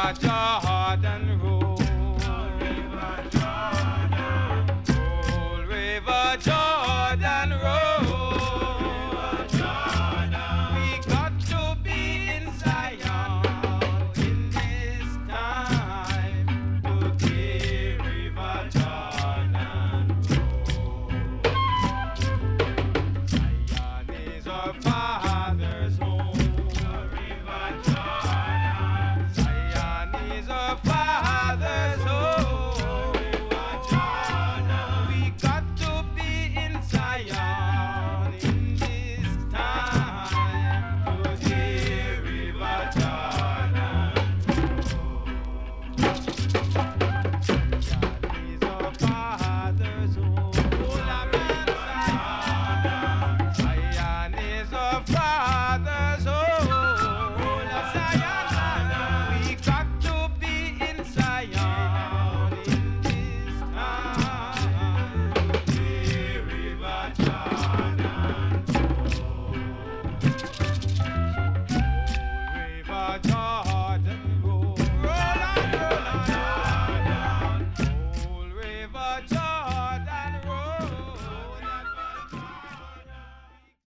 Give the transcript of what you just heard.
Jordan roll. Roll, River Jordan roll. We got to be in Zion in this time to hear River Jordan roll. Zion is our Father's home. River Jordan. Zion is our Father's home. River Jordan. We got to be in Zion in this time to hear River Jordan roll. Zion is our Father's home. Zion is our Father's